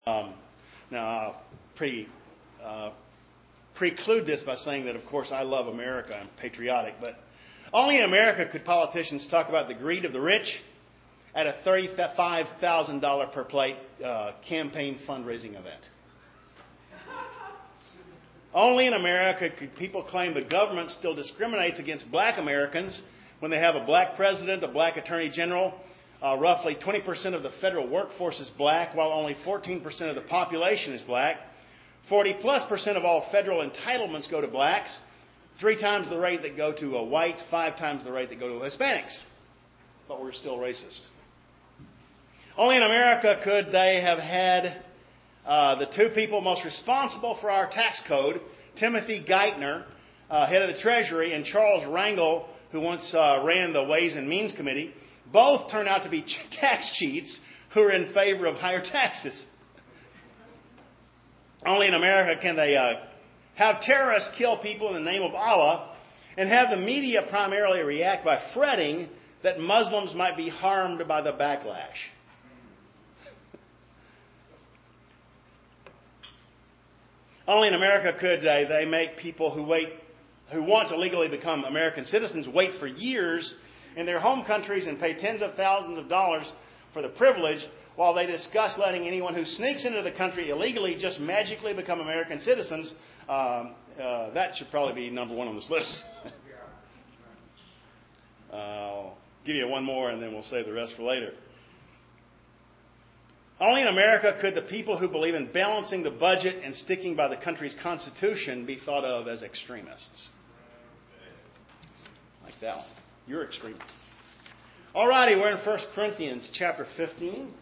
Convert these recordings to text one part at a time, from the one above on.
Now, I'll preclude this by saying that, of course, I love America. I'm patriotic. But only in America could politicians talk about the greed of the rich at a $35,000 per plate campaign fundraising event. Only in America could people claim the government still discriminates against black Americans when they have a black president, a black attorney general. Roughly 20% of the federal workforce is black, while only 14% of the population is black. 40+% of all federal entitlements go to blacks, 3 times the rate that go to whites, 5 times the rate that go to Hispanics. But we're still racist. Only in America could they have had the 2 people most responsible for our tax code, Timothy Geithner, head of the Treasury, and Charles Rangel, who once ran the Ways and Means Committee, both turn out to be tax cheats who are in favor of higher taxes. Only in America can they have terrorists kill people in the name of Allah and have the media primarily react by fretting that Muslims might be harmed by the backlash. Only in America could they make people who want to legally become American citizens wait for years in their home countries and pay tens of thousands of dollars for the privilege while they discuss letting anyone who sneaks into the country illegally just magically become American citizens. That should probably be number 1 on this list. I'll give you one more and then we'll save the rest for later. Only in America could the people who believe in balancing the budget and sticking by the country's constitution be thought of as extremists. Like that one. You're extremists. Alrighty, we're in 1 Corinthians chapter 15.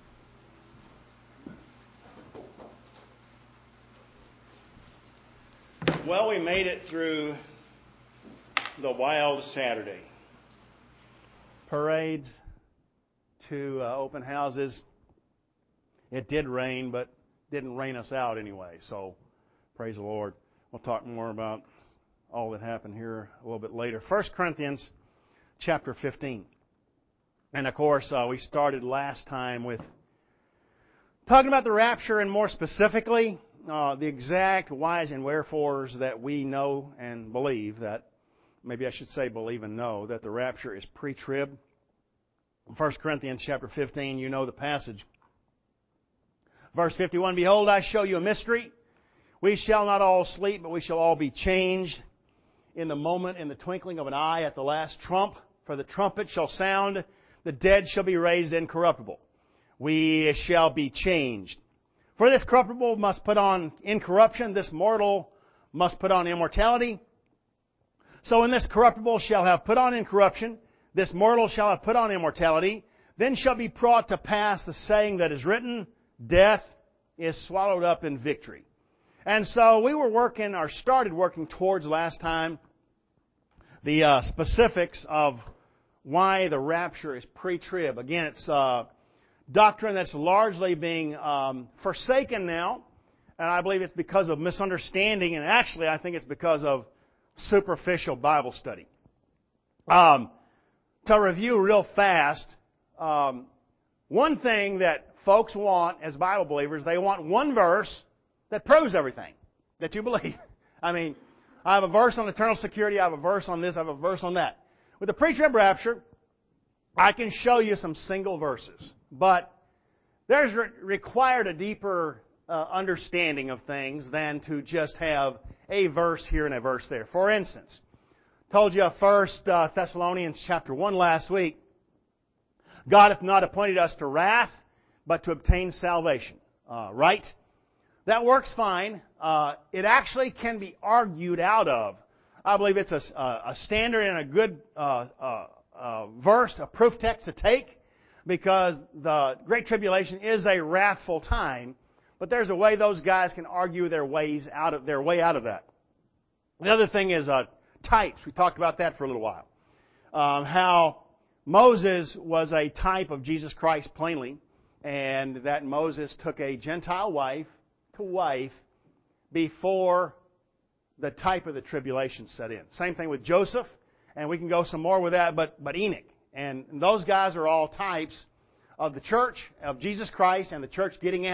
Well, we made it through the wild Saturday. Parades to open houses. It did rain, but didn't rain us out anyway. So, praise the Lord. We'll talk more about all that happened here a little bit later. 1 Corinthians chapter 15. And of course, we started last time with talking about the rapture and more specifically, the exact whys and wherefores that we know and believe that, maybe I should say believe and know, that the rapture is pre-trib. 1 Corinthians chapter 15, you know the passage. Verse 51, Behold, I show you a mystery. We shall not all sleep, but we shall all be changed in the moment, in the twinkling of an eye, at the last trump. For the trumpet shall sound, the dead shall be raised incorruptible. We shall be changed. For this corruptible must put on incorruption, this mortal must put on immortality. So when this corruptible shall have put on incorruption, this mortal shall have put on immortality, then shall be brought to pass the saying that is written, Death is swallowed up in victory. And so we were started working towards last time the specifics of why the rapture is pre-trib. Again, it's doctrine that's largely being forsaken now, and I believe it's because of misunderstanding, and actually I think it's because of superficial Bible study. To review real fast, one thing that folks want as Bible believers, they want one verse that proves everything that you believe. I mean, I have a verse on eternal security, I have a verse on this, I have a verse on that. With the pre-trib rapture, I can show you some single verses, but there's required a deeper understanding of things than to just have a verse here and a verse there. For instance, told you 1 Thessalonians chapter 1 last week, God hath not appointed us to wrath, but to obtain salvation. Right? That works fine. It actually can be argued out of. I believe it's a standard and a good verse, a proof text to take, because the Great Tribulation is a wrathful time. But there's a way those guys can argue their way out of that. The other thing is types. We talked about that for a little while. How Moses was a type of Jesus Christ plainly, and that Moses took a Gentile wife to wife before the type of the tribulation set in. Same thing with Joseph, and we can go some more with that, but Enoch. And those guys are all types of the church, of Jesus Christ, and the church getting out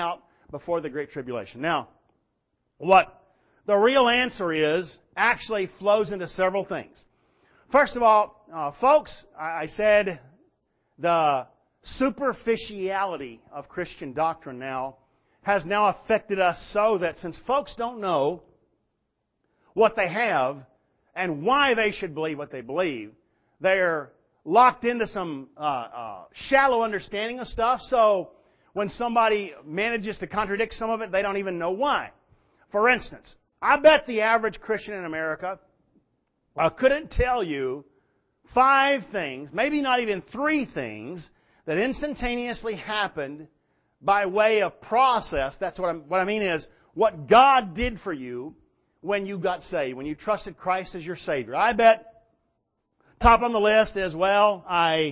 before the Great Tribulation. Now, what the real answer is actually flows into several things. First of all, folks, I said the superficiality of Christian doctrine now has now affected us so that since folks don't know what they have and why they should believe what they believe, they're locked into some shallow understanding of stuff. So when somebody manages to contradict some of it, they don't even know why. For instance, I bet the average Christian in America couldn't tell you 5 things, maybe not even 3 things, that instantaneously happened by way of process. That's what I mean is what God did for you when you got saved, when you trusted Christ as your Savior. I bet top on the list is, well, I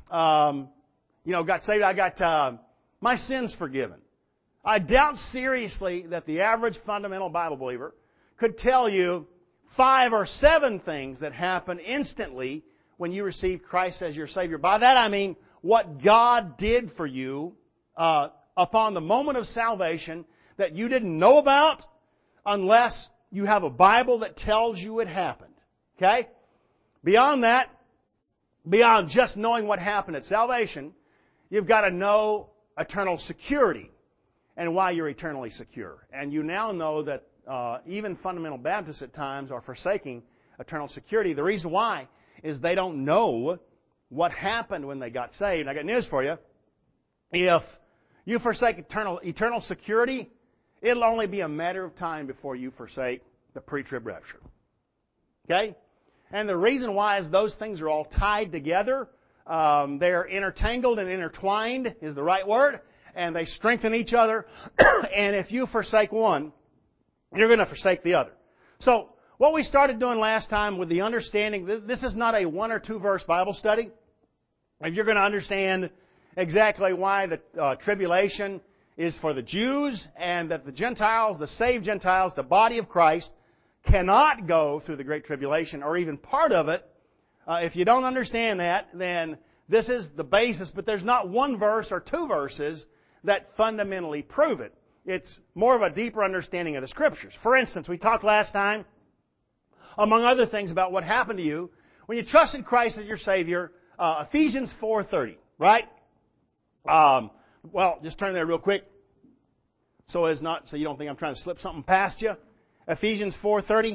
got saved. I got my sins forgiven. I doubt seriously that the average fundamental Bible believer could tell you 5 or 7 things that happen instantly when you received Christ as your Savior. By that I mean what God did for you upon the moment of salvation that you didn't know about unless you have a Bible that tells you it happened. Okay? Beyond that, beyond just knowing what happened at salvation, you've got to know eternal security and why you're eternally secure. And you now know that even fundamental Baptists at times are forsaking eternal security. The reason why is they don't know what happened when they got saved. I got news for you. If you forsake eternal security, it'll only be a matter of time before you forsake the pre-trib rapture. Okay? And the reason why is those things are all tied together. They're intertangled and intertwined is the right word. And they strengthen each other. And if you forsake one, you're going to forsake the other. So, what we started doing last time with the understanding, this is not a 1 or 2 verse Bible study. If you're going to understand exactly why the tribulation is for the Jews and that the Gentiles, the saved Gentiles, the body of Christ, cannot go through the Great Tribulation or even part of it. If you don't understand that, then this is the basis, but there's not 1 verse or 2 verses that fundamentally prove it. It's more of a deeper understanding of the Scriptures. For instance, we talked last time, among other things, about what happened to you when you trusted Christ as your Savior. Ephesians 4:30, right? Well, just turn there real quick, so you don't think I'm trying to slip something past you. Ephesians 4:30.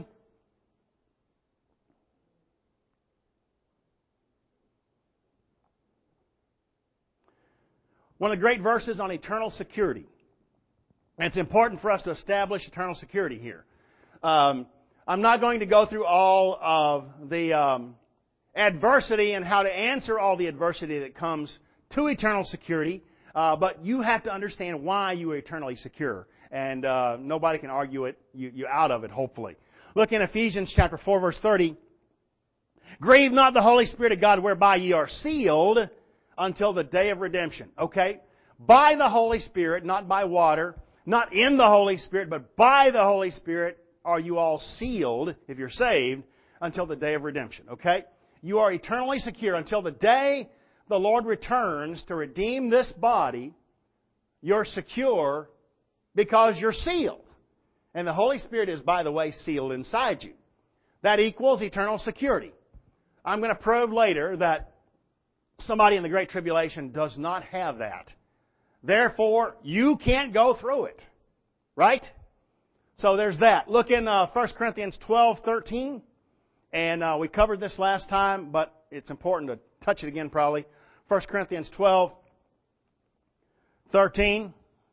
One of the great verses on eternal security. And it's important for us to establish eternal security here. I'm not going to go through all of the adversity and how to answer all the adversity that comes to eternal security, but you have to understand why you are eternally secure. And nobody can argue you out of it, hopefully. Look in Ephesians chapter 4, verse 30. Grieve not the Holy Spirit of God, whereby ye are sealed until the day of redemption. Okay? By the Holy Spirit, not by water, not in the Holy Spirit, but by the Holy Spirit are you all sealed, if you're saved, until the day of redemption. Okay? You are eternally secure until the day the Lord returns to redeem this body. You're secure because you're sealed. And the Holy Spirit is, by the way, sealed inside you. That equals eternal security. I'm going to prove later that somebody in the Great Tribulation does not have that. Therefore, you can't go through it. Right? So there's that. Look in 1 Corinthians 12:13. And we covered this last time, but it's important to touch it again probably. 1 Corinthians 12:13.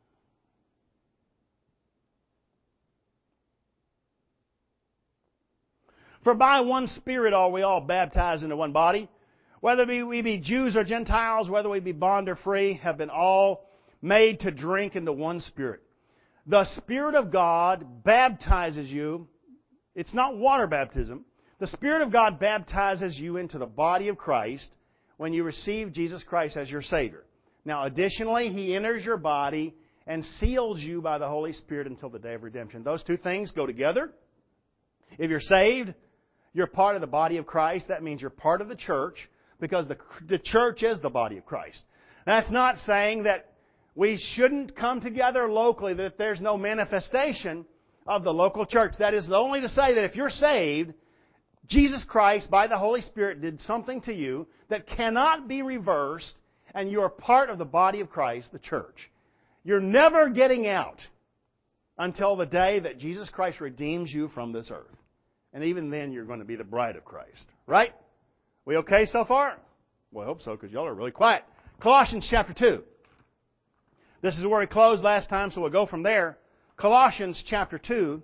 For by one Spirit are we all baptized into one body, whether we be Jews or Gentiles, whether we be bond or free, have been all made to drink into one Spirit. The Spirit of God baptizes you. It's not water baptism. The Spirit of God baptizes you into the body of Christ when you receive Jesus Christ as your Savior. Now, additionally, He enters your body and seals you by the Holy Spirit until the day of redemption. Those two things go together. If you're saved, you're part of the body of Christ. That means you're part of the church because the church is the body of Christ. That's not saying that we shouldn't come together locally, that there's no manifestation of the local church. That is only to say that if you're saved, Jesus Christ, by the Holy Spirit, did something to you that cannot be reversed, and you are part of the body of Christ, the church. You're never getting out until the day that Jesus Christ redeems you from this earth. And even then, you're going to be the bride of Christ. Right? We okay so far? Well, I hope so, because y'all are really quiet. Colossians chapter 2. This is where we closed last time, so we'll go from there. Colossians chapter 2.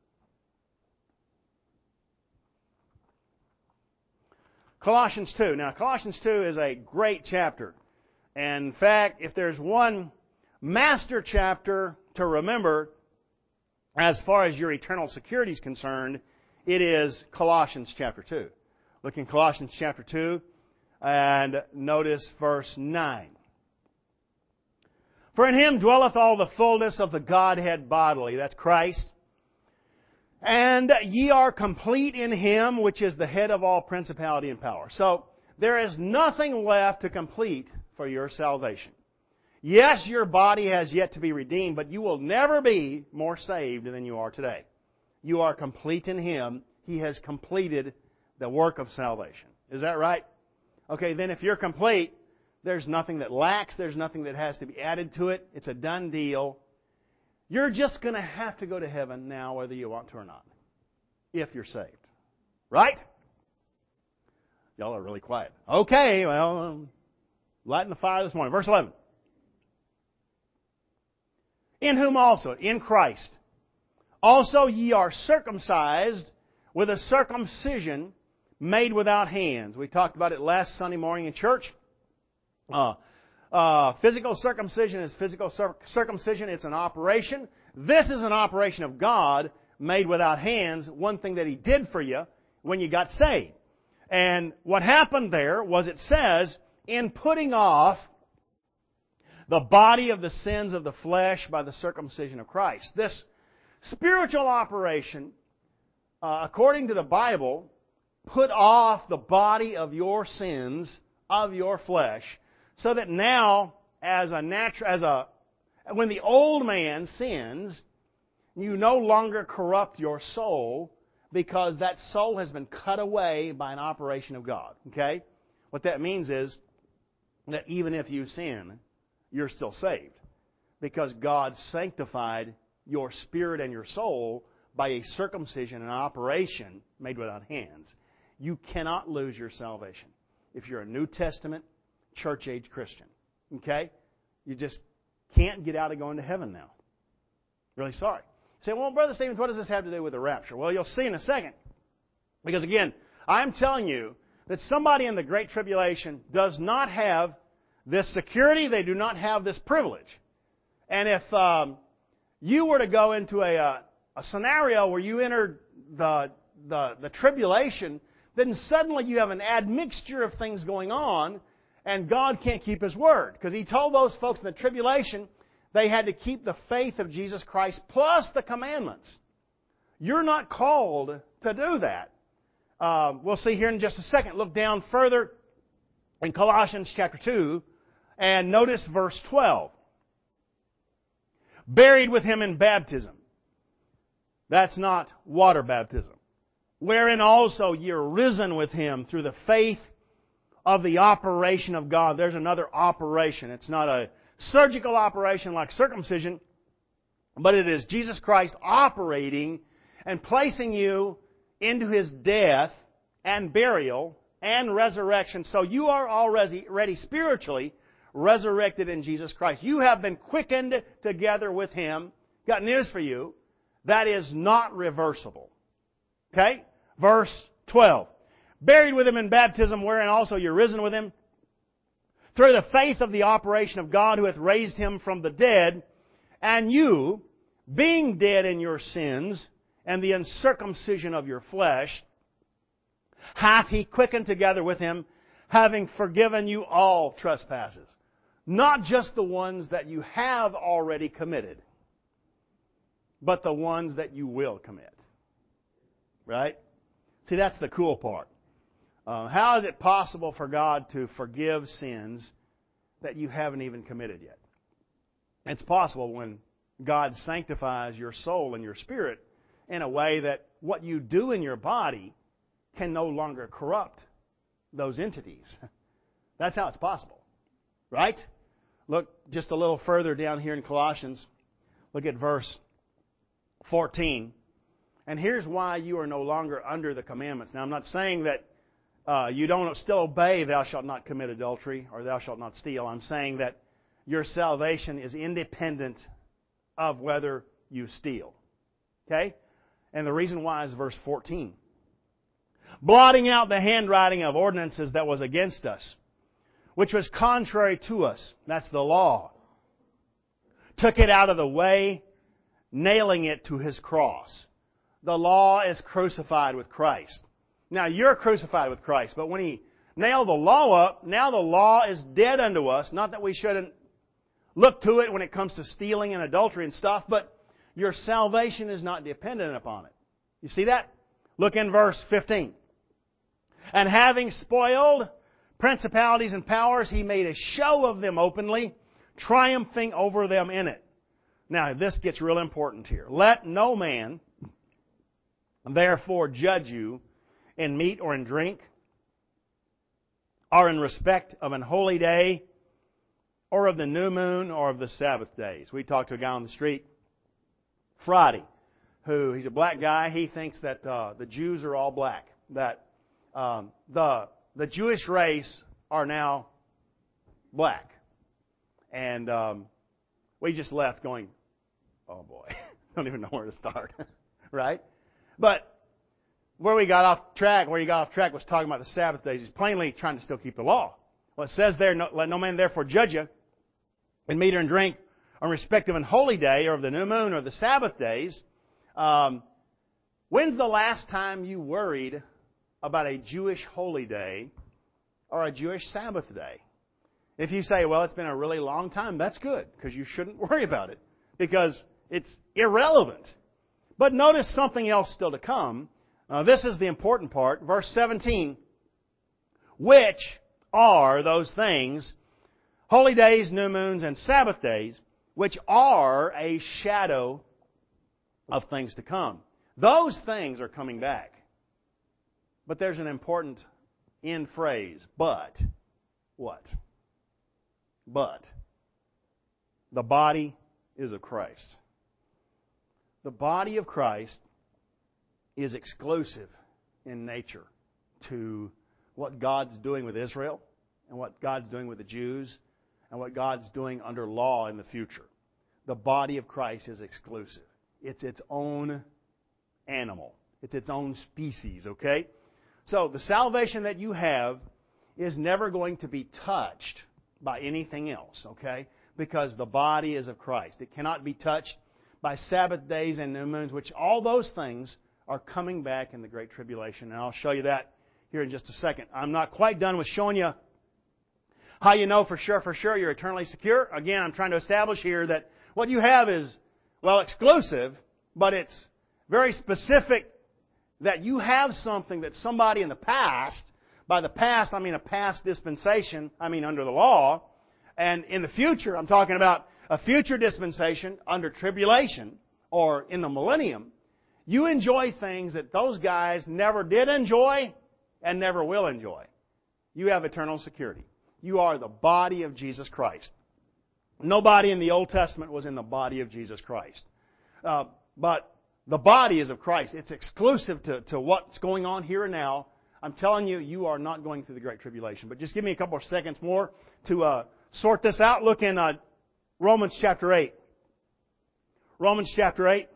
Colossians 2. Now, Colossians 2 is a great chapter. And in fact, if there's one master chapter to remember as far as your eternal security is concerned, it is Colossians chapter 2. Look in Colossians chapter 2 and notice verse 9. For in Him dwelleth all the fullness of the Godhead bodily. That's Christ. And ye are complete in Him, which is the head of all principality and power. So, there is nothing left to complete for your salvation. Yes, your body has yet to be redeemed, but you will never be more saved than you are today. You are complete in Him. He has completed the work of salvation. Is that right? Okay, then if you're complete, there's nothing that lacks. There's nothing that has to be added to it. It's a done deal. You're just going to have to go to heaven now whether you want to or not. If you're saved. Right? Y'all are really quiet. Okay, well, lighting the fire this morning. Verse 11. In whom also, in Christ, also ye are circumcised with a circumcision made without hands. We talked about it last Sunday morning in church. Physical circumcision is physical circumcision. It's an operation. This is an operation of God made without hands. One thing that He did for you when you got saved. And what happened there was it says, in putting off the body of the sins of the flesh by the circumcision of Christ. This spiritual operation, according to the Bible, put off the body of your sins of your flesh, so that now, when the old man sins, you no longer corrupt your soul because that soul has been cut away by an operation of God. Okay? What that means is that even if you sin, you're still saved. Because God sanctified your spirit and your soul by a circumcision, an operation made without hands. You cannot lose your salvation if you're a New Testament, church-age Christian. Okay? You just can't get out of going to heaven now. Really sorry. You say, well, Brother Stevens, what does this have to do with the rapture? Well, you'll see in a second. Because again, I'm telling you that somebody in the Great Tribulation does not have this security. They do not have this privilege. And if you were to go into a scenario where you entered the tribulation, then suddenly you have an admixture of things going on, and God can't keep His word. Because He told those folks in the tribulation they had to keep the faith of Jesus Christ plus the commandments. You're not called to do that. We'll see here in just a second. Look down further in Colossians chapter 2 and notice verse 12. Buried with Him in baptism. That's not water baptism. Wherein also ye are risen with Him through the faith of the operation of God. There's another operation. It's not a surgical operation like circumcision, but it is Jesus Christ operating and placing you into His death and burial and resurrection. So you are already spiritually resurrected in Jesus Christ. You have been quickened together with Him. Got news for you. That is not reversible. Okay? Verse 12. Buried with Him in baptism, wherein also you're risen with Him, through the faith of the operation of God who hath raised Him from the dead, and you, being dead in your sins, and the uncircumcision of your flesh, hath He quickened together with Him, having forgiven you all trespasses. Not just the ones that you have already committed, but the ones that you will commit. Right? See, that's the cool part. How is it possible for God to forgive sins that you haven't even committed yet? It's possible when God sanctifies your soul and your spirit in a way that what you do in your body can no longer corrupt those entities. That's how it's possible. Right? Look just a little further down here in Colossians. Look at verse 14. And here's why you are no longer under the commandments. Now, I'm not saying that you don't still obey, thou shalt not commit adultery, or thou shalt not steal. I'm saying that your salvation is independent of whether you steal. Okay? And the reason why is verse 14. Blotting out the handwriting of ordinances that was against us, which was contrary to us. That's the law. Took it out of the way, nailing it to His cross. The law is crucified with Christ. Now, you're crucified with Christ, but when He nailed the law up, now the law is dead unto us. Not that we shouldn't look to it when it comes to stealing and adultery and stuff, but your salvation is not dependent upon it. You see that? Look in verse 15. And having spoiled principalities and powers, He made a show of them openly, triumphing over them in it. Now, this gets real important here. Let no man therefore judge you in meat or in drink, or in respect of an holy day, or of the new moon, or of the Sabbath days. We talked to a guy on the street Friday, he's a black guy. He thinks that the Jews are all black. That the Jewish race are now black. And we just left going, oh boy, don't even know where to start. Right? But where he got off track was talking about the Sabbath days. He's plainly trying to still keep the law. Well, it says there, let no man therefore judge you in meat or in drink, or in respect of an holy day, or of the new moon, or the Sabbath days. When's the last time you worried about a Jewish holy day or a Jewish Sabbath day? If you say, well, it's been a really long time, that's good, because you shouldn't worry about it, because it's irrelevant. But notice something else still to come. This is the important part. Verse 17. Which are those things, holy days, new moons, and Sabbath days, which are a shadow of things to come. Those things are coming back. But there's an important end phrase. But. What? But. The body is of Christ. The body of Christ is exclusive in nature to what God's doing with Israel and what God's doing with the Jews and what God's doing under law in the future. The body of Christ is exclusive. It's its own animal. It's its own species, okay? So the salvation that you have is never going to be touched by anything else, okay? Because the body is of Christ. It cannot be touched by Sabbath days and new moons, which all those things are coming back in the Great Tribulation. And I'll show you that here in just a second. I'm not quite done with showing you how you know for sure you're eternally secure. Again, I'm trying to establish here that what you have is, well, exclusive, but it's very specific that you have something that somebody in the past, by the past I mean a past dispensation, I mean under the law, and in the future I'm talking about a future dispensation under tribulation or in the millennium. You enjoy things that those guys never did enjoy and never will enjoy. You have eternal security. You are the body of Jesus Christ. Nobody in the Old Testament was in the body of Jesus Christ. But the body is of Christ. It's exclusive to what's going on here and now. I'm telling you, you are not going through the Great Tribulation. But just give me a couple of seconds more to sort this out. Look in Romans chapter 8. Romans chapter 8.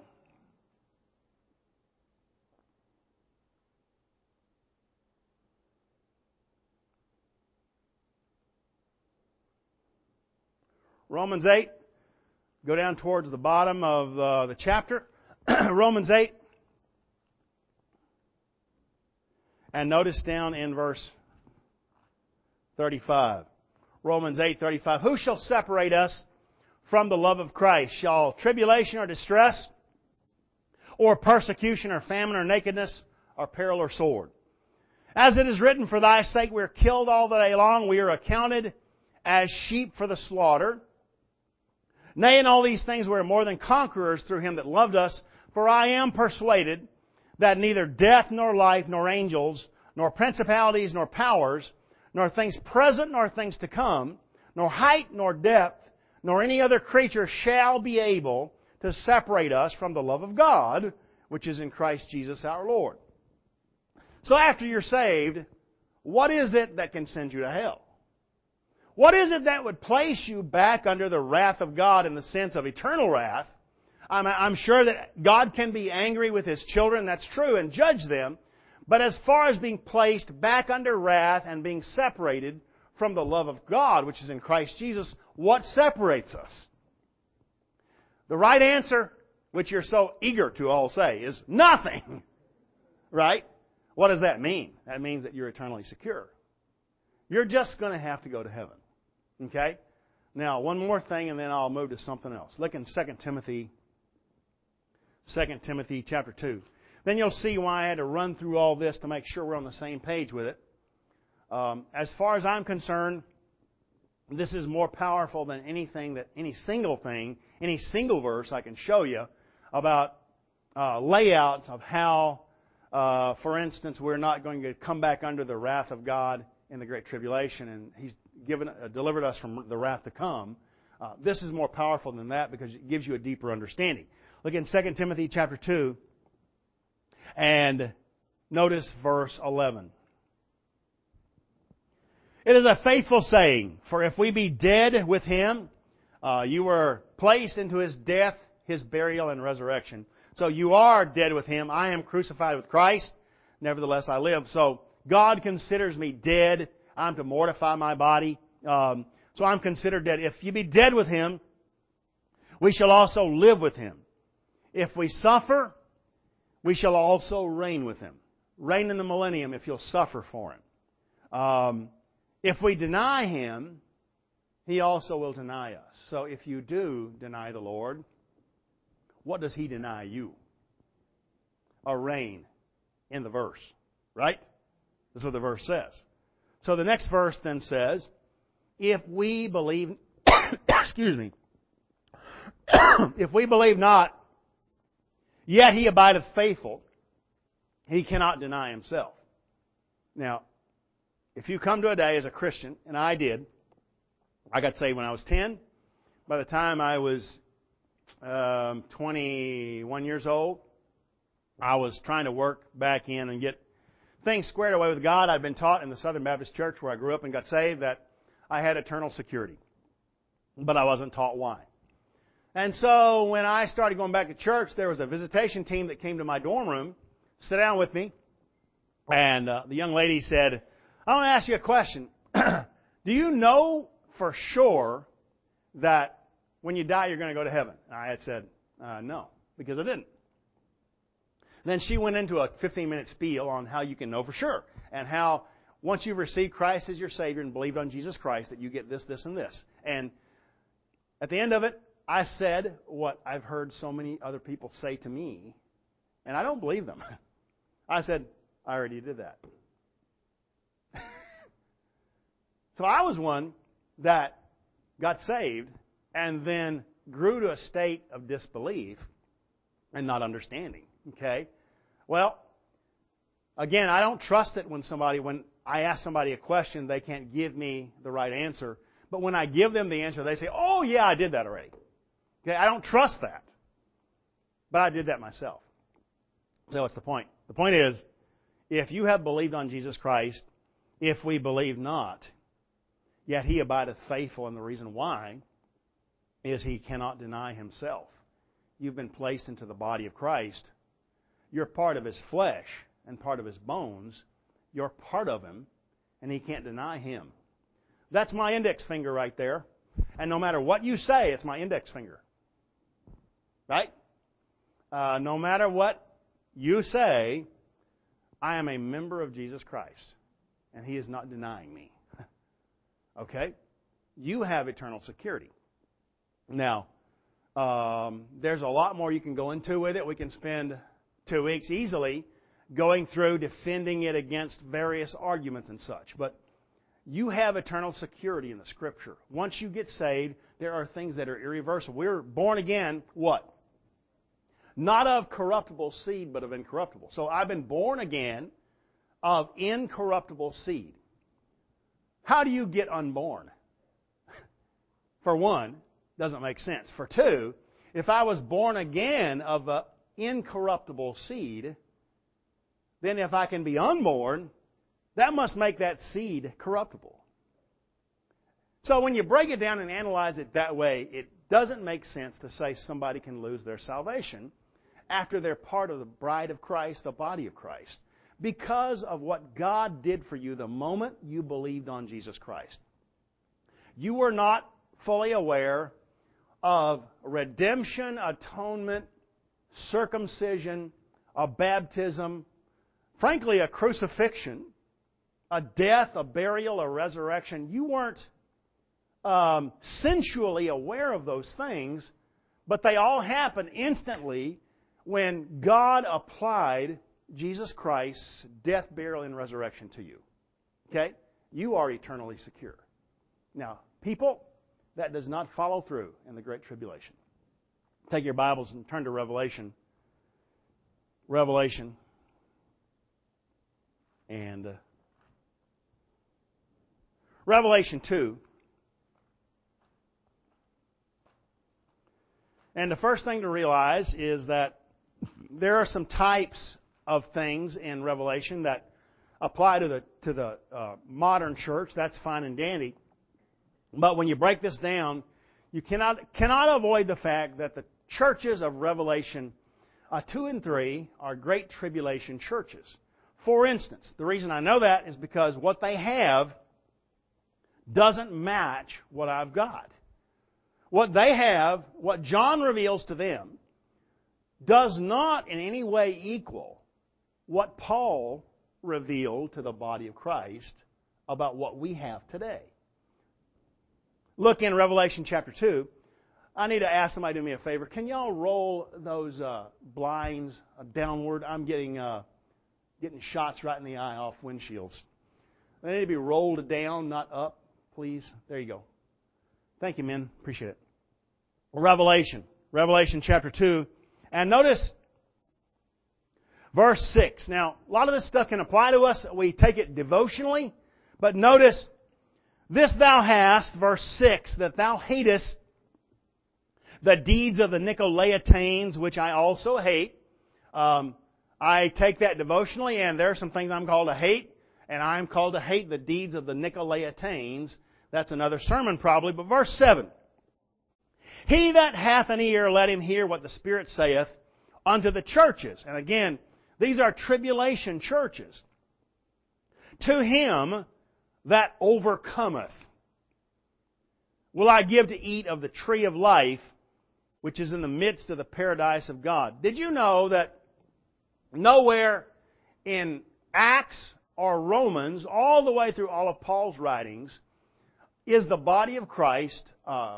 Romans 8. Go down towards the bottom of the chapter. Romans 8. And notice down in verse 35. Romans 8:35. Who shall separate us from the love of Christ? Shall tribulation or distress, or persecution or famine or nakedness, or peril or sword? As it is written, for thy sake we are killed all the day long. We are accounted as sheep for the slaughter. Nay, in all these things we are more than conquerors through Him that loved us. For I am persuaded that neither death nor life nor angels nor principalities nor powers nor things present nor things to come nor height nor depth nor any other creature shall be able to separate us from the love of God, which is in Christ Jesus our Lord. So after you're saved, what is it that can send you to hell? What is it that would place you back under the wrath of God in the sense of eternal wrath? I'm sure that God can be angry with His children, that's true, and judge them. But as far as being placed back under wrath and being separated from the love of God, which is in Christ Jesus, what separates us? The right answer, which you're so eager to all say, is nothing. Right? What does that mean? That means that you're eternally secure. You're just going to have to go to heaven. Okay? Now, one more thing and then I'll move to something else. Look in 2 Timothy chapter 2. Then you'll see why I had to run through all this to make sure we're on the same page with it. As far as I'm concerned, this is more powerful than any single verse I can show you about layouts of how, for instance, we're not going to come back under the wrath of God in the Great Tribulation, and He's delivered us from the wrath to come. This is more powerful than that because it gives you a deeper understanding. Look in 2 Timothy chapter 2 and notice verse 11. It is a faithful saying, for if we be dead with Him, you were placed into His death, His burial, and resurrection. So you are dead with Him. I am crucified with Christ. Nevertheless, I live. So God considers me dead. I'm to mortify my body. So I'm considered dead. If you be dead with Him, we shall also live with Him. If we suffer, we shall also reign with Him. Reign in the millennium if you'll suffer for Him. If we deny Him, He also will deny us. So if you do deny the Lord, what does He deny you? A reign in the verse. Right? That's what the verse says. So the next verse then says, if we believe, excuse me, if we believe not, yet He abideth faithful, He cannot deny Himself. Now, if you come to a day as a Christian, and I did, I got saved when I was 10. By the time I was 21 years old, I was trying to work back in and get things squared away with God. I'd been taught in the Southern Baptist Church where I grew up and got saved that I had eternal security. But I wasn't taught why. And so when I started going back to church, there was a visitation team that came to my dorm room, sit down with me, and the young lady said, I want to ask you a question. Do you know for sure that when you die you're going to go to heaven? And I had said, no, because I didn't. Then she went into a 15-minute spiel on how you can know for sure, and how once you've received Christ as your Savior and believed on Jesus Christ that you get this, this, and this. And at the end of it, I said what I've heard so many other people say to me, and I don't believe them. I said, I already did that. So I was one that got saved and then grew to a state of disbelief and not understanding. Okay? Well, again, I don't trust it when I ask somebody a question, they can't give me the right answer. But when I give them the answer, they say, oh yeah, I did that already. Okay? I don't trust that. But I did that myself. So what's the point? The point is, if you have believed on Jesus Christ, if we believe not, yet He abideth faithful, and the reason why is He cannot deny Himself. You've been placed into the body of Christ. You're part of His flesh and part of His bones. You're part of Him, and He can't deny Him. That's my index finger right there. And no matter what you say, it's my index finger. Right? No matter what you say, I am a member of Jesus Christ, and He is not denying me. Okay? You have eternal security. Now, there's a lot more you can go into with it. We can spend 2 weeks easily going through defending it against various arguments and such. But you have eternal security in the Scripture. Once you get saved, there are things that are irreversible. We're born again, what? Not of corruptible seed, but of incorruptible. So I've been born again of incorruptible seed. How do you get unborn? For one, doesn't make sense. For two, if I was born again of an incorruptible seed, then if I can be unborn, that must make that seed corruptible. So when you break it down and analyze it that way, it doesn't make sense to say somebody can lose their salvation after they're part of the bride of Christ, the body of Christ, because of what God did for you the moment you believed on Jesus Christ. You were not fully aware of redemption, atonement, circumcision, a baptism, frankly, a crucifixion, a death, a burial, a resurrection. You weren't sensually aware of those things, but they all happened instantly when God applied Jesus Christ's death, burial, and resurrection to you. Okay? You are eternally secure. Now, people, that does not follow through in the Great Tribulation. Take your Bibles and turn to Revelation. Revelation. And Revelation 2. And the first thing to realize is that there are some types of things in Revelation that apply to the modern church. That's fine and dandy. But when you break this down, you cannot avoid the fact that the churches of Revelation 2 and 3 are Great Tribulation churches. For instance, the reason I know that is because what they have doesn't match what I've got. What they have, what John reveals to them, does not in any way equal what Paul revealed to the body of Christ about what we have today. Look in Revelation chapter 2. I need to ask somebody to do me a favor. Can y'all roll those blinds downward? I'm getting shots right in the eye off windshields. They need to be rolled down, not up, please. There you go. Thank you, men. Appreciate it. Revelation chapter 2. And notice verse 6. Now, a lot of this stuff can apply to us. We take it devotionally. But notice, this thou hast, verse 6, that thou hatest the deeds of the Nicolaitanes, which I also hate. I take that devotionally, and there are some things I'm called to hate. And I'm called to hate the deeds of the Nicolaitanes. That's another sermon probably. But verse 7. He that hath an ear, let him hear what the Spirit saith unto the churches. And again, these are tribulation churches. To him that overcometh will I give to eat of the tree of life, which is in the midst of the paradise of God. Did you know that nowhere in Acts or Romans, all the way through all of Paul's writings, is the body of Christ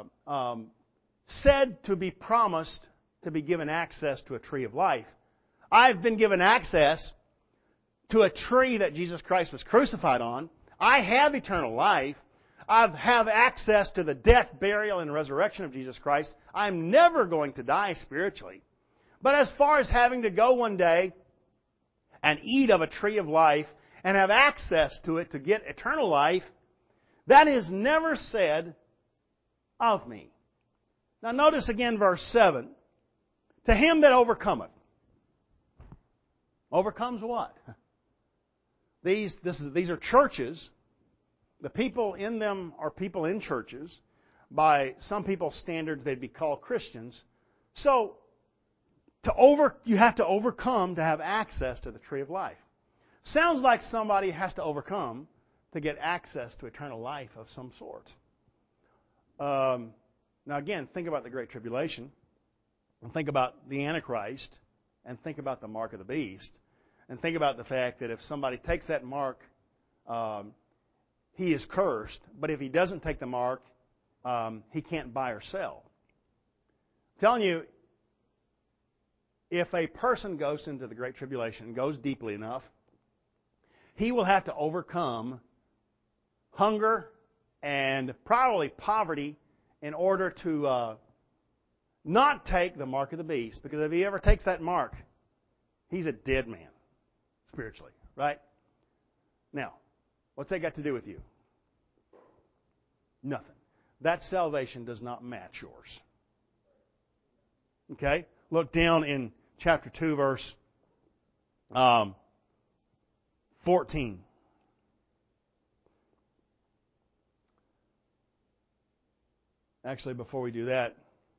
said to be promised to be given access to a tree of life? I've been given access to a tree that Jesus Christ was crucified on. I have eternal life. I have access to the death, burial, and resurrection of Jesus Christ. I'm never going to die spiritually. But as far as having to go one day and eat of a tree of life and have access to it to get eternal life, that is never said of me. Now notice again verse 7. To him that overcometh. Overcomes what? These are churches. The people in them are people in churches. By some people's standards, they'd be called Christians. So, you have to overcome to have access to the tree of life. Sounds like somebody has to overcome to get access to eternal life of some sort. Now again, think about the Great Tribulation, and think about the Antichrist, and think about the mark of the beast, and think about the fact that if somebody takes that mark, he is cursed, but if he doesn't take the mark, he can't buy or sell. I'm telling you, if a person goes into the Great Tribulation and goes deeply enough, he will have to overcome hunger and probably poverty in order to not take the mark of the beast. Because if he ever takes that mark, he's a dead man, spiritually. Right? Now, what's that got to do with you? Nothing. That salvation does not match yours. Okay? Look down in chapter 2, verse 14. Actually, before we do that,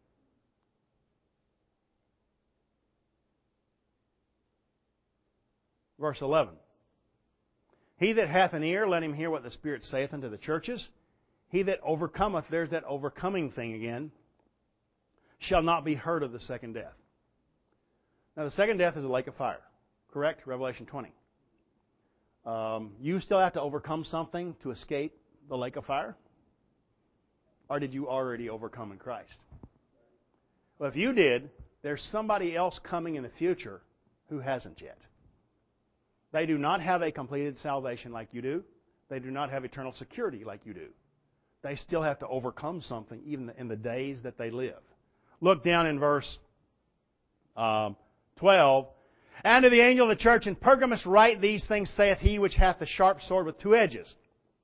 verse 11. He that hath an ear, let him hear what the Spirit saith unto the churches. He that overcometh, there's that overcoming thing again, shall not be hurt of the second death. Now, the second death is a lake of fire. Correct? Revelation 20. You still have to overcome something to escape the lake of fire? Or did you already overcome in Christ? Well, if you did, there's somebody else coming in the future who hasn't yet. They do not have a completed salvation like you do. They do not have eternal security like you do. They still have to overcome something even in the days that they live. Look down in verse 12. And to the angel of the church in Pergamos write, these things saith he which hath the sharp sword with two edges.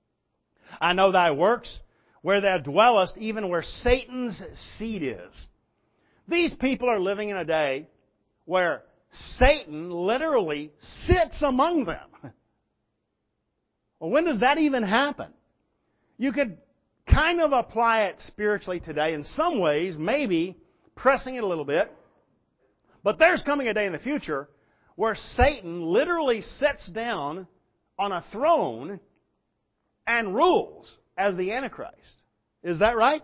I know thy works, where thou dwellest, even where Satan's seat is. These people are living in a day where Satan literally sits among them. Well, when does that even happen? You could kind of apply it spiritually today in some ways, maybe pressing it a little bit. But there's coming a day in the future where Satan literally sits down on a throne and rules as the Antichrist. Is that right?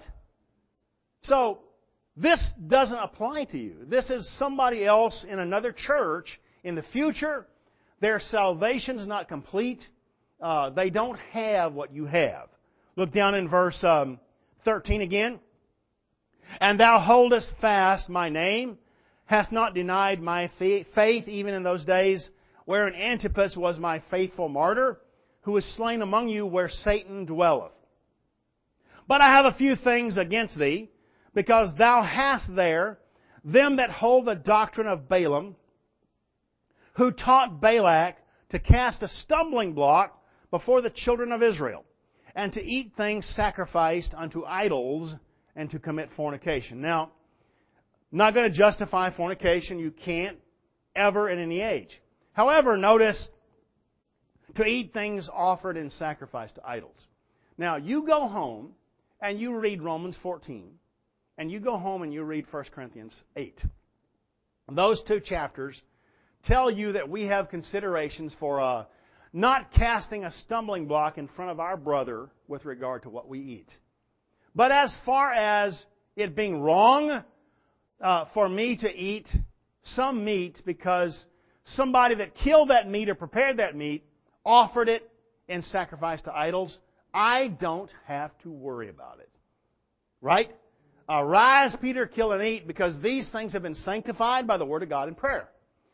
So, this doesn't apply to you. This is somebody else in another church in the future. Their salvation is not complete. They don't have what you have. Look down in verse 13 again. And thou holdest fast my name, hast not denied my faith even in those days, wherein Antipas was my faithful martyr, who was slain among you where Satan dwelleth. But I have a few things against thee, because thou hast there them that hold the doctrine of Balaam, who taught Balak to cast a stumbling block before the children of Israel, and to eat things sacrificed unto idols, and to commit fornication. Now, I'm not going to justify fornication. You can't ever in any age. However, notice, to eat things offered in sacrifice to idols. Now, you go home and you read Romans 14, and you go home and you read 1 Corinthians 8. Those two chapters tell you that we have considerations for not casting a stumbling block in front of our brother with regard to what we eat. But as far as it being wrong for me to eat some meat because somebody that killed that meat or prepared that meat offered it in sacrifice to idols, I don't have to worry about it. Right? Arise, Peter, kill and eat, because these things have been sanctified by the Word of God in prayer.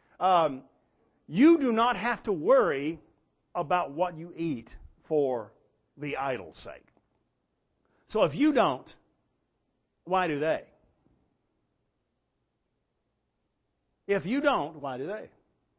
You do not have to worry about what you eat for the idol's sake. So if you don't, why do they? If you don't, why do they?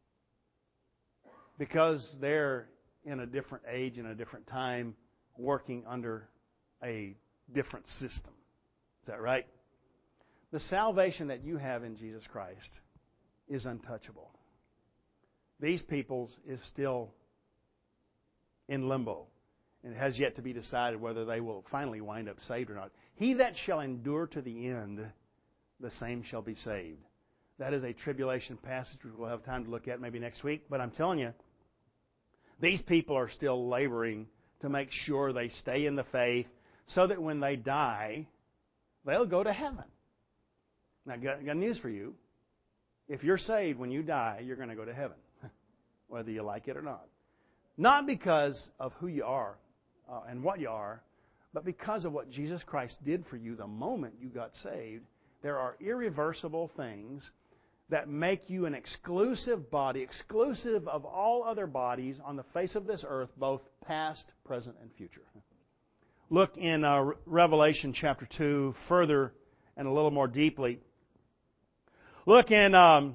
Because they're in a different age and a different time, working under a different system. Is that right? The salvation that you have in Jesus Christ is untouchable. These people's is still in limbo, and it has yet to be decided whether they will finally wind up saved or not. He that shall endure to the end, the same shall be saved. That is a tribulation passage which we'll have time to look at maybe next week. But I'm telling you, these people are still laboring to make sure they stay in the faith so that when they die, they'll go to heaven. Now, I've got news for you. If you're saved, when you die, you're going to go to heaven, whether you like it or not. Not because of who you are and what you are, but because of what Jesus Christ did for you the moment you got saved. There are irreversible things that make you an exclusive body, exclusive of all other bodies on the face of this earth, both past, present, and future. look in Revelation chapter 2 further and a little more deeply. Look in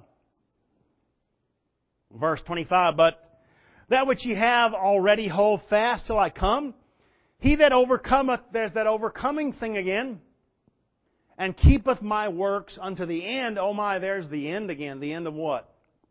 verse 25, but that which ye have already hold fast till I come. He that overcometh, there's that overcoming thing again, and keepeth my works unto the end. Oh my, there's the end again. The end of what?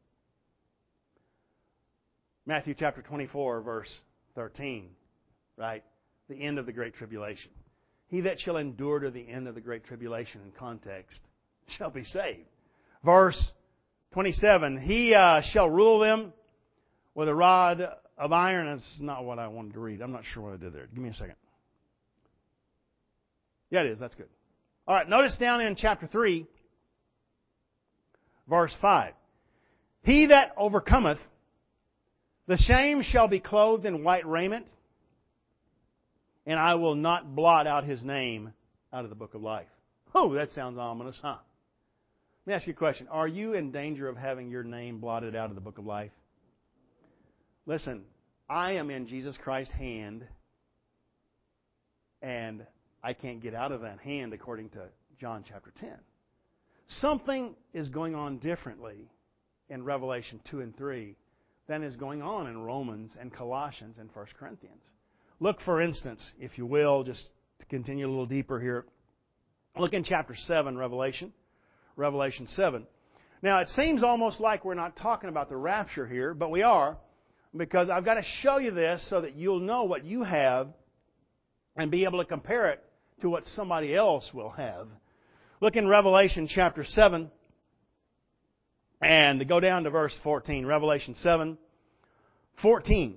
Matthew chapter 24, verse 13. Right? The end of the Great Tribulation. He that shall endure to the end of the Great Tribulation in context shall be saved. Verse 27, He shall rule them with a rod of iron. That's not what I wanted to read. I'm not sure what I did there. Give me a second. Yeah, it is. That's good. All right, notice down in chapter 3, verse 5. He that overcometh, the same shall be clothed in white raiment, and I will not blot out his name out of the book of life. Oh, that sounds ominous, huh? Let me ask you a question. Are you in danger of having your name blotted out of the book of life? Listen, I am in Jesus Christ's hand, and I can't get out of that hand according to John chapter 10. Something is going on differently in Revelation 2 and 3 than is going on in Romans and Colossians and 1 Corinthians. Look, for instance, if you will, just to continue a little deeper here, look in chapter 7, Revelation 7. Now, it seems almost like we're not talking about the rapture here, but we are, because I've got to show you this so that you'll know what you have and be able to compare it to what somebody else will have. Look in Revelation chapter 7 and go down to verse 14. Revelation 7:14.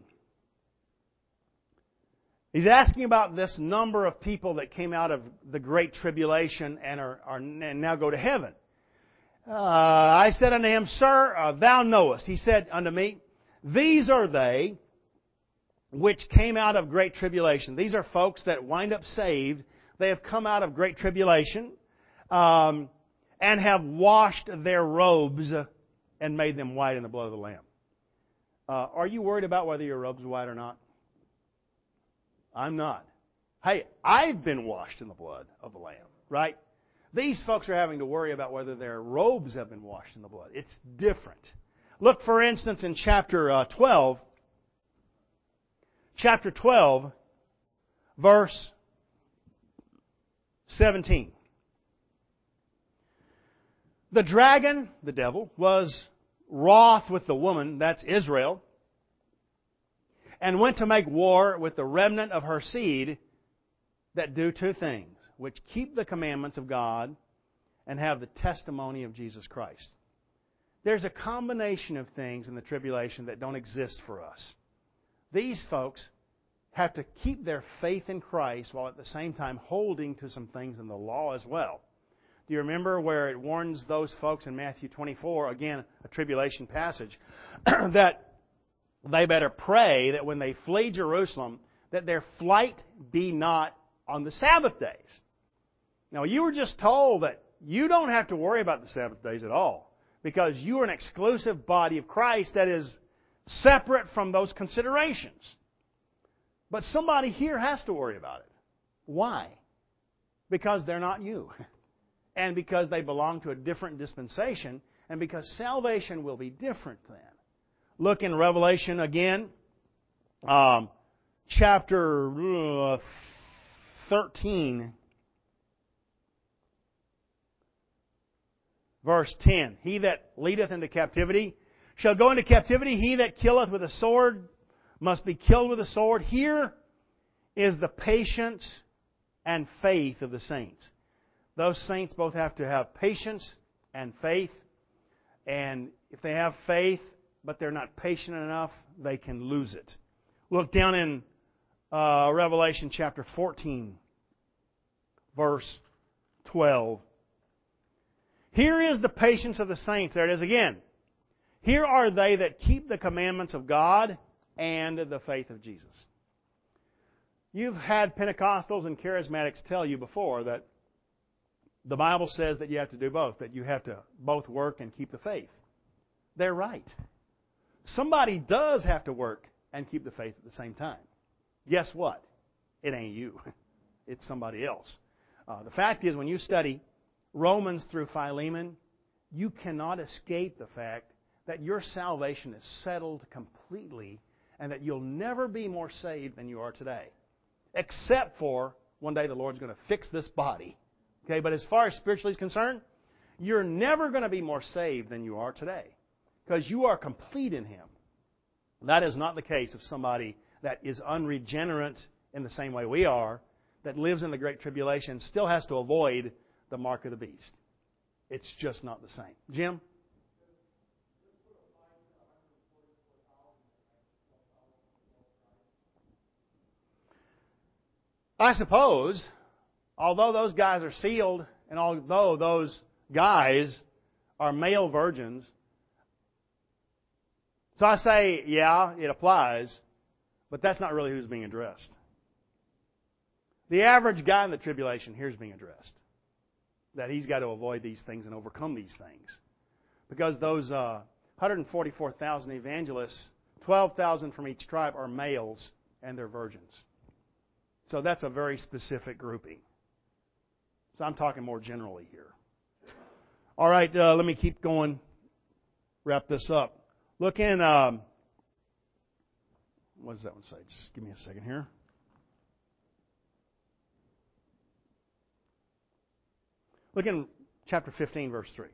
He's asking about this number of people that came out of the Great Tribulation and now go to heaven. I said unto him, Sir, thou knowest. He said unto me, These are they which came out of great tribulation. These are folks that wind up saved. They have come out of great tribulation and have washed their robes and made them white in the blood of the Lamb. Are you worried about whether your robe's white or not? I'm not. Hey, I've been washed in the blood of the Lamb, right? These folks are having to worry about whether their robes have been washed in the blood. It's different. Look, for instance, in chapter 12. Chapter 12, verse 17. The dragon, the devil, was wroth with the woman, that's Israel, and went to make war with the remnant of her seed that do two things, which keep the commandments of God and have the testimony of Jesus Christ. There's a combination of things in the tribulation that don't exist for us. These folks have to keep their faith in Christ while at the same time holding to some things in the law as well. Do you remember where it warns those folks in Matthew 24, again, a tribulation passage, that they better pray that when they flee Jerusalem, that their flight be not on the Sabbath days. Now, you were just told that you don't have to worry about the Sabbath days at all, because you are an exclusive body of Christ that is separate from those considerations. But somebody here has to worry about it. Why? Because they're not you. And because they belong to a different dispensation, and because salvation will be different then. Look in Revelation again, chapter 13, verse 10. He that leadeth into captivity shall go into captivity. He that killeth with a sword must be killed with a sword. Here is the patience and faith of the saints. Those saints both have to have patience and faith. And if they have faith, but they're not patient enough, they can lose it. Look down in Revelation chapter 14, verse 12. Here is the patience of the saints. There it is again. Here are they that keep the commandments of God and the faith of Jesus. You've had Pentecostals and Charismatics tell you before that the Bible says that you have to do both, that you have to both work and keep the faith. They're right. Somebody does have to work and keep the faith at the same time. Guess what? It ain't you. it's somebody else. The fact is, when you study Romans through Philemon, you cannot escape the fact that your salvation is settled completely and that you'll never be more saved than you are today. Except for one day the Lord's going to fix this body. Okay, but as far as spiritually is concerned, you're never going to be more saved than you are today. Because you are complete in Him. That is not the case of somebody that is unregenerate in the same way we are, that lives in the Great Tribulation, still has to avoid the mark of the beast. It's just not the same. Jim? I suppose, although those guys are sealed, and although those guys are male virgins, so I say, yeah, it applies, but that's not really who's being addressed. The average guy in the tribulation here is being addressed. That he's got to avoid these things and overcome these things. Because those 144,000 evangelists, 12,000 from each tribe are males and they're virgins. So that's a very specific grouping. So I'm talking more generally here. All right, let me keep going. Wrap this up. Look in, what does that one say? Just give me a second here. Look in chapter 15, verse 3.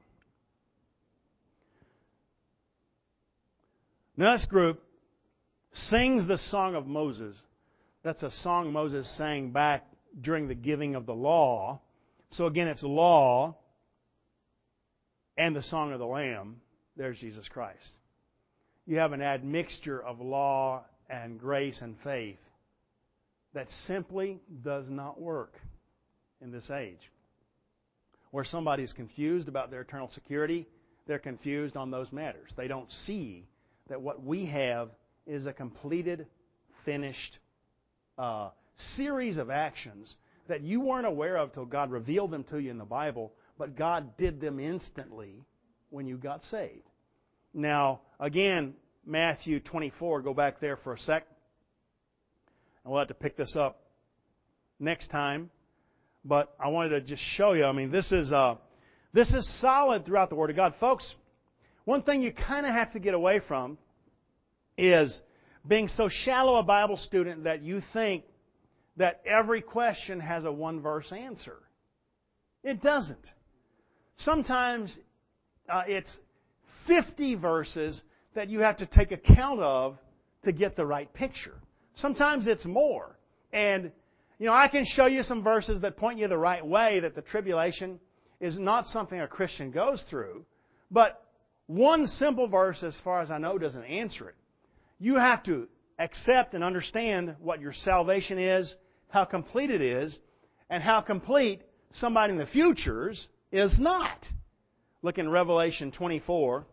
Now this group sings the song of Moses. That's a song Moses sang back during the giving of the law. So again, it's law and the song of the Lamb. There's Jesus Christ. You have an admixture of law and grace and faith that simply does not work in this age. Where somebody is confused about their eternal security, they're confused on those matters. They don't see that what we have is a completed, finished series of actions that you weren't aware of till God revealed them to you in the Bible, but God did them instantly when you got saved. Now, again, Matthew 24, go back there for a sec. And we'll have to pick this up next time. But I wanted to just show you, this is solid throughout the Word of God. Folks, one thing you kind of have to get away from is being so shallow a Bible student that you think that every question has a one-verse answer. It doesn't. Sometimes it's 50 verses that you have to take account of to get the right picture. Sometimes it's more. And, I can show you some verses that point you the right way, that the tribulation is not something a Christian goes through. But one simple verse, as far as I know, doesn't answer it. You have to accept and understand what your salvation is, how complete it is, and how complete somebody in the future's is not. Look in Revelation 24.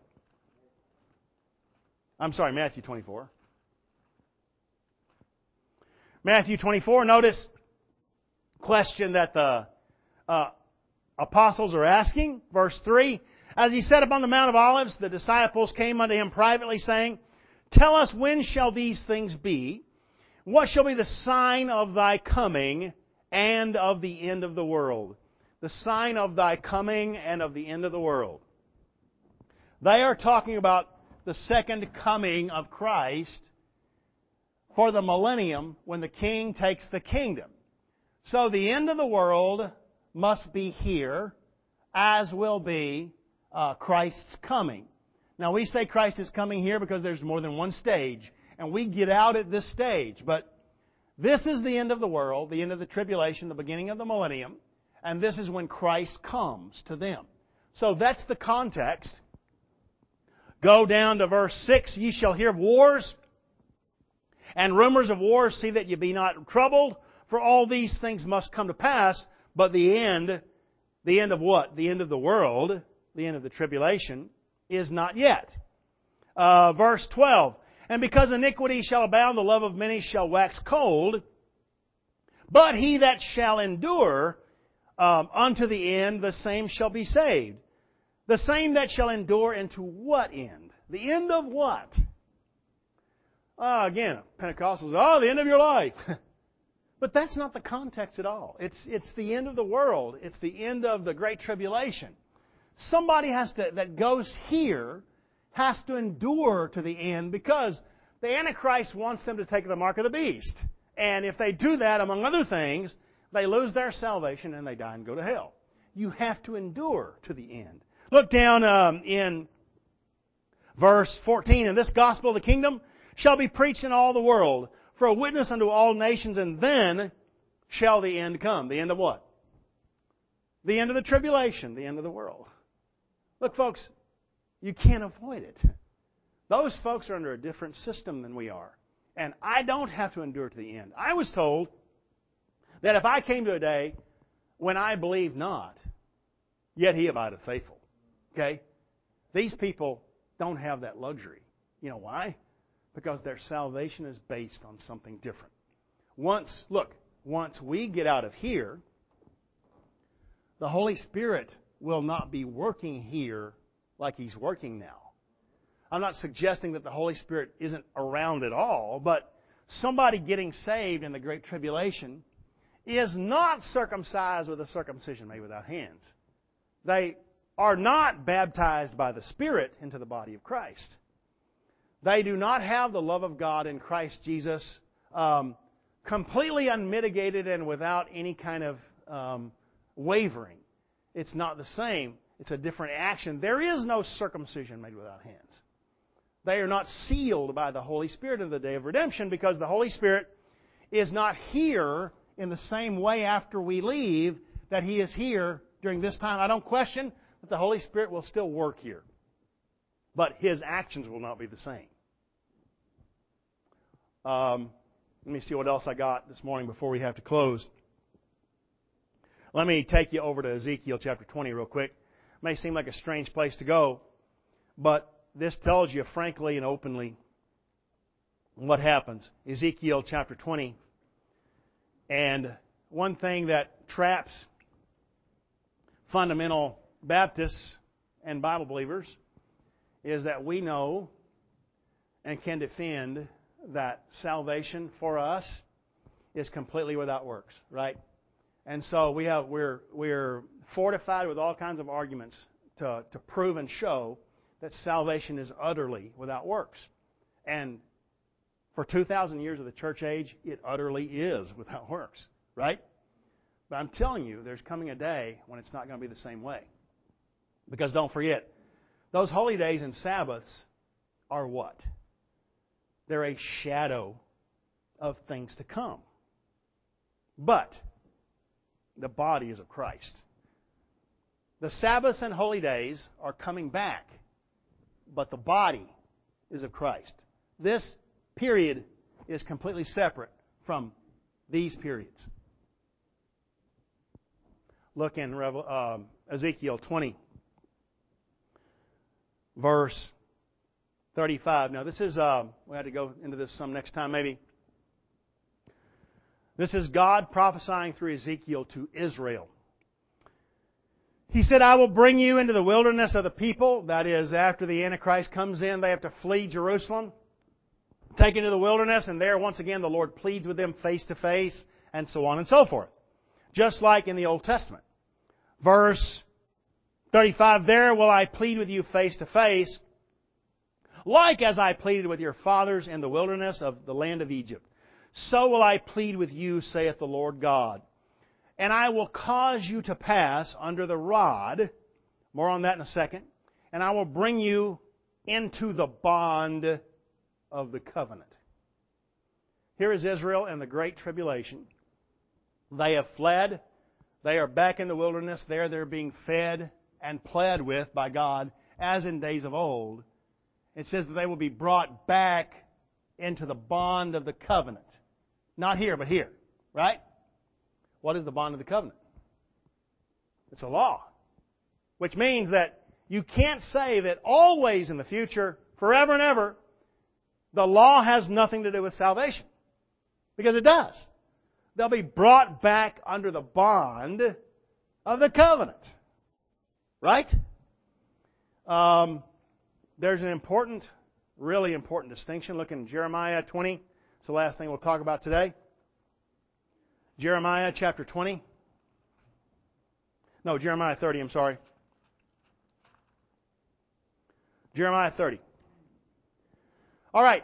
Matthew 24. Matthew 24, notice question that the apostles are asking. Verse 3, as he sat upon the Mount of Olives, the disciples came unto him privately, saying, tell us, when shall these things be? What shall be the sign of thy coming and of the end of the world? The sign of thy coming and of the end of the world. They are talking about the second coming of Christ for the millennium when the King takes the kingdom. So the end of the world must be here, as will be Christ's coming. Now we say Christ is coming here because there's more than one stage, and we get out at this stage. But this is the end of the world, the end of the tribulation, the beginning of the millennium, and this is when Christ comes to them. So that's the context. Go down to verse 6. Ye shall hear of wars and rumors of wars. See that ye be not troubled, for all these things must come to pass. But the end of what? The end of the world, the end of the tribulation, is not yet. Verse 12. And because iniquity shall abound, the love of many shall wax cold. But he that shall endure unto the end, the same shall be saved. The same that shall endure into what end? The end of what? Again, Pentecostals, the end of your life. But that's not the context at all. It's the end of the world. It's the end of the Great Tribulation. Somebody that goes here has to endure to the end because the Antichrist wants them to take the mark of the beast. And if they do that, among other things, they lose their salvation and they die and go to hell. You have to endure to the end. Look down in verse 14. And this gospel of the kingdom shall be preached in all the world for a witness unto all nations, and then shall the end come. The end of what? The end of the tribulation, the end of the world. Look, folks, you can't avoid it. Those folks are under a different system than we are. And I don't have to endure to the end. I was told that if I came to a day when I believe not, yet he abideth faithful. Okay? These people don't have that luxury. You know why? Because their salvation is based on something different. Once we get out of here, the Holy Spirit will not be working here like He's working now. I'm not suggesting that the Holy Spirit isn't around at all, but somebody getting saved in the Great Tribulation is not circumcised with a circumcision made without hands. They are not baptized by the Spirit into the body of Christ. They do not have the love of God in Christ Jesus completely unmitigated and without any kind of wavering. It's not the same. It's a different action. There is no circumcision made without hands. They are not sealed by the Holy Spirit in the day of redemption because the Holy Spirit is not here in the same way after we leave that He is here during this time. I don't question that the Holy Spirit will still work here, but His actions will not be the same. Let me see what else I got this morning before we have to close. Let me take you over to Ezekiel chapter 20 real quick. It may seem like a strange place to go, but this tells you frankly and openly what happens. Ezekiel chapter 20. And one thing that traps fundamental Baptists and Bible believers is that we know and can defend that salvation for us is completely without works, right? And so we're fortified with all kinds of arguments to prove and show that salvation is utterly without works. And for 2,000 years of the church age, it utterly is without works, right? But I'm telling you, there's coming a day when it's not going to be the same way. Because don't forget, those holy days and Sabbaths are what? They're a shadow of things to come. But the body is of Christ. The Sabbaths and holy days are coming back, but the body is of Christ. This period is completely separate from these periods. Look in Ezekiel 20, verse 35. Now this is, we had to go into this some next time maybe. This is God prophesying through Ezekiel to Israel. He said, I will bring you into the wilderness of the people. That is, after the Antichrist comes in, they have to flee Jerusalem, taken to the wilderness, and there once again the Lord pleads with them face to face, and so on and so forth. Just like in the Old Testament. Verse 35, there will I plead with you face to face, like as I pleaded with your fathers in the wilderness of the land of Egypt. So will I plead with you, saith the Lord God. And I will cause you to pass under the rod. More on that in a second. And I will bring you into the bond of the covenant. Here is Israel in the Great Tribulation. They have fled. They are back in the wilderness. There they're being fed and pled with by God as in days of old. It says that they will be brought back into the bond of the covenant. Not here, but here. Right? What is the bond of the covenant? It's a law. Which means that you can't say that always in the future, forever and ever, the law has nothing to do with salvation. Because it does. They'll be brought back under the bond of the covenant. Right? There's an important, really important distinction. Look in Jeremiah 20. It's the last thing we'll talk about today. Jeremiah chapter 20. No, Jeremiah 30, I'm sorry. Jeremiah 30. All right.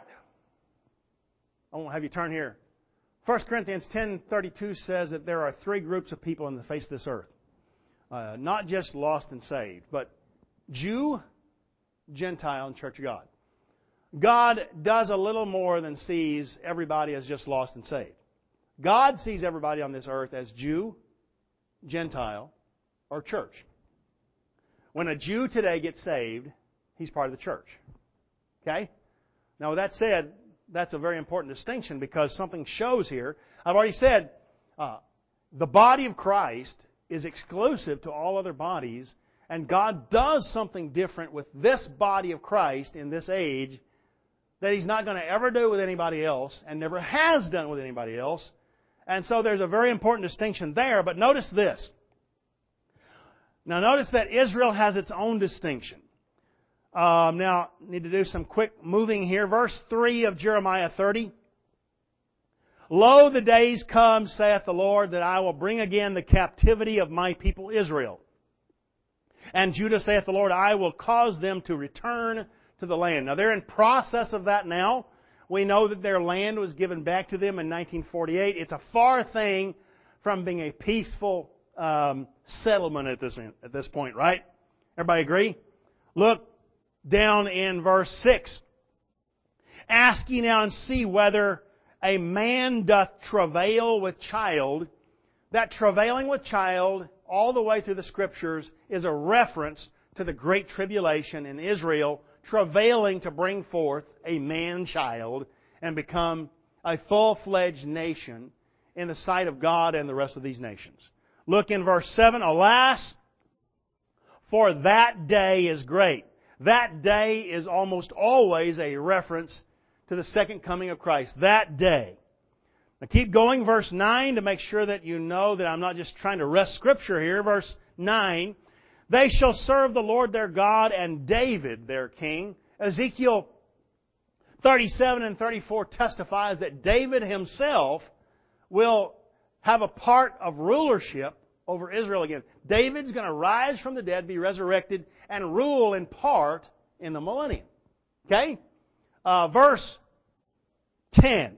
I won't have you turn here. 1 Corinthians 10:32 says that there are three groups of people on the face of this earth. Not just lost and saved, but Jew, Gentile, and Church of God. God does a little more than sees everybody as just lost and saved. God sees everybody on this earth as Jew, Gentile, or church. When a Jew today gets saved, he's part of the church. Okay? Now, with that said, that's a very important distinction because something shows here. I've already said the body of Christ is exclusive to all other bodies, and God does something different with this body of Christ in this age that He's not going to ever do with anybody else and never has done with anybody else. And so there's a very important distinction there. But notice this. Now notice that Israel has its own distinction. Now, need to do some quick moving here. Verse 3 of Jeremiah 30. Lo, the days come, saith the Lord, that I will bring again the captivity of my people Israel. And Judah, saith the Lord, I will cause them to return to the land. Now, they're in process of that now. We know that their land was given back to them in 1948. It's a far thing from being a peaceful settlement at this point, right? Everybody agree? Look down in verse 6. Ask ye now and see whether a man doth travail with child. That travailing with child, all the way through the Scriptures, is a reference to the Great Tribulation in Israel, travailing to bring forth a man-child and become a full-fledged nation in the sight of God and the rest of these nations. Look in verse 7. Alas, for that day is great. That day is almost always a reference to the second coming of Christ. That day. Now keep going, verse 9, to make sure that you know that I'm not just trying to wrest Scripture here. Verse 9. They shall serve the Lord their God and David their king. Ezekiel 37 and 34 testifies that David himself will have a part of rulership over Israel again. David's going to rise from the dead, be resurrected, and rule in part in the millennium. Okay? Verse 10.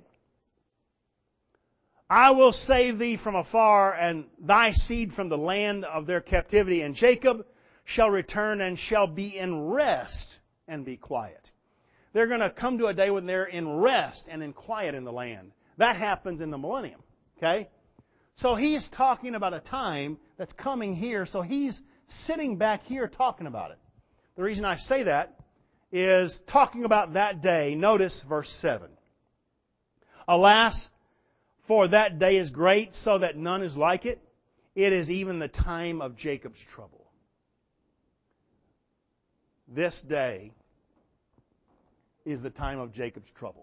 I will save thee from afar, and thy seed from the land of their captivity. And Jacob shall return and shall be in rest and be quiet. They're going to come to a day when they're in rest and in quiet in the land. That happens in the millennium. Okay? So he's talking about a time that's coming here. So he's sitting back here talking about it. The reason I say that is talking about that day. Notice verse 7. Alas, for that day is great, so that none is like it. It is even the time of Jacob's trouble. This day is the time of Jacob's trouble.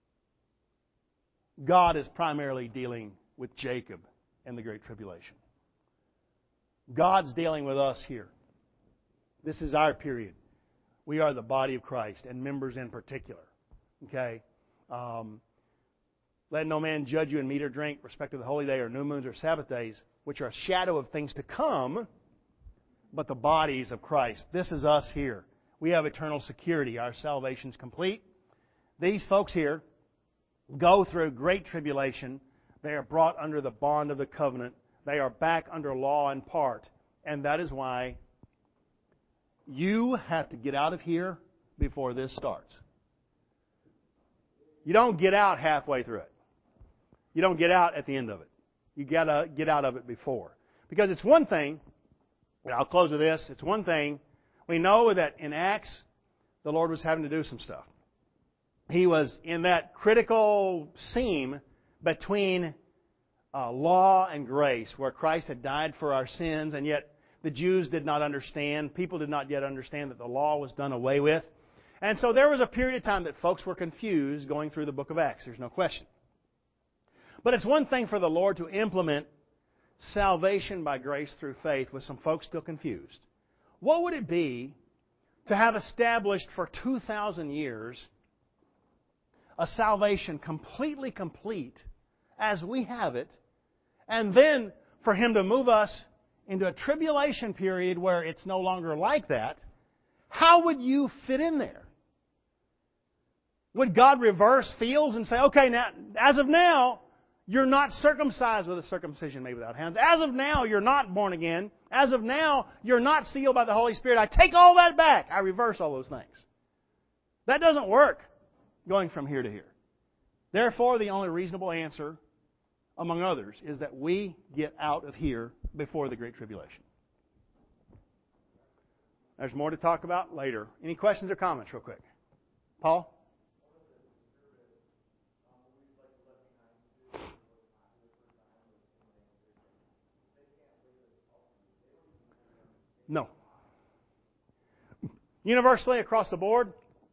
God is primarily dealing with Jacob and the Great Tribulation. God's dealing with us here. This is our period. We are the body of Christ, and members in particular. Okay? Let no man judge you in meat or drink, respect of the holy day or new moons or Sabbath days, which are a shadow of things to come, but the bodies of Christ. This is us here. We have eternal security. Our salvation's complete. These folks here go through great tribulation. They are brought under the bond of the covenant. They are back under law in part. And that is why you have to get out of here before this starts. You don't get out halfway through it. You don't get out at the end of it. You got to get out of it before. Because it's one thing, and I'll close with this, it's one thing, we know that in Acts, the Lord was having to do some stuff. He was in that critical seam between law and grace, where Christ had died for our sins, and yet the Jews did not understand, people did not yet understand that the law was done away with. And so there was a period of time that folks were confused going through the book of Acts. There's no question. But it's one thing for the Lord to implement salvation by grace through faith with some folks still confused. What would it be to have established for 2,000 years a salvation completely complete as we have it, and then for Him to move us into a tribulation period where it's no longer like that, how would you fit in there? Would God reverse fields and say, okay, now, as of now, you're not circumcised with a circumcision made without hands. As of now, you're not born again. As of now, you're not sealed by the Holy Spirit. I take all that back. I reverse all those things. That doesn't work going from here to here. Therefore, the only reasonable answer, among others, is that we get out of here before the Great Tribulation. There's more to talk about later. Any questions or comments real quick? Paul? No. Universally, across the board,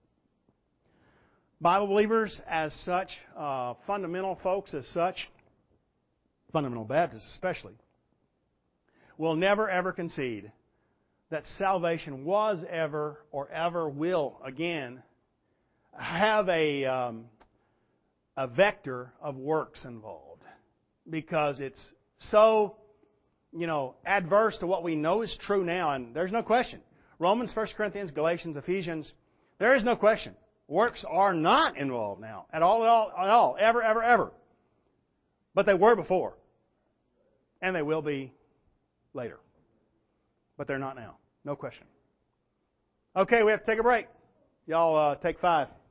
Bible believers as such, fundamental folks as such, fundamental Baptists especially, will never ever concede that salvation was ever or ever will again have a vector of works involved, because it's so adverse to what we know is true now, and there's no question. Romans, 1 Corinthians, Galatians, Ephesians, there is no question. Works are not involved now at all, ever. But they were before, and they will be later. But they're not now. No question. Okay, we have to take a break. Y'all take 5.